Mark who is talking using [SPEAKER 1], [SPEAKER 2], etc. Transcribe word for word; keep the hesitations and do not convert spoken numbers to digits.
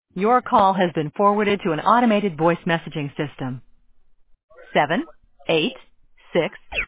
[SPEAKER 1] Your call has been forwarded to an automated voice messaging system. Seven, eight, six,